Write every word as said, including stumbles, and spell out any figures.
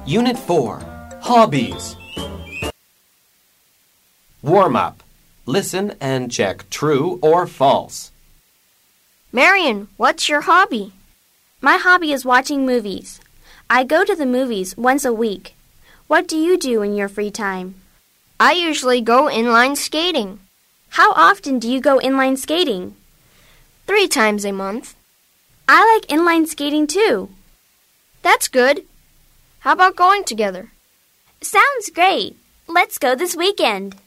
Unit four, Hobbies. Warm-up. Listen and check true or false. Marion, what's your hobby? My hobby is watching movies. I go to the movies once a week. What do you do in your free time? I usually go inline skating. How often do you go inline skating? Three times a month. I like inline skating too. That's good. How about going together? Sounds great. Let's go this weekend.